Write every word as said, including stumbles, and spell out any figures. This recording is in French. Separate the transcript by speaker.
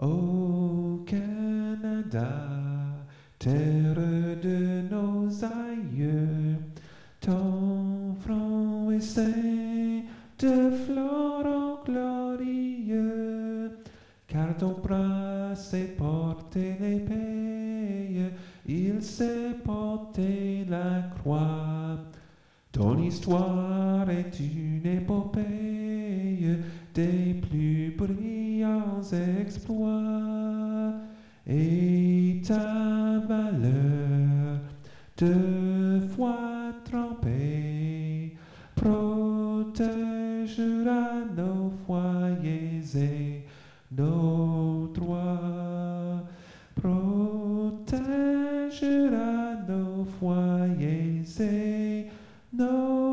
Speaker 1: Au Canada, terre de nos aïeux, ton front est ceint de florons glorieux, car ton bras s'est porté l'épée, il s'est porté la croix. Ton histoire est une épopée des plus brillants exploits, et ta valeur de foi trempée protégera nos foyers et nos droits, protégera nos foyers et nos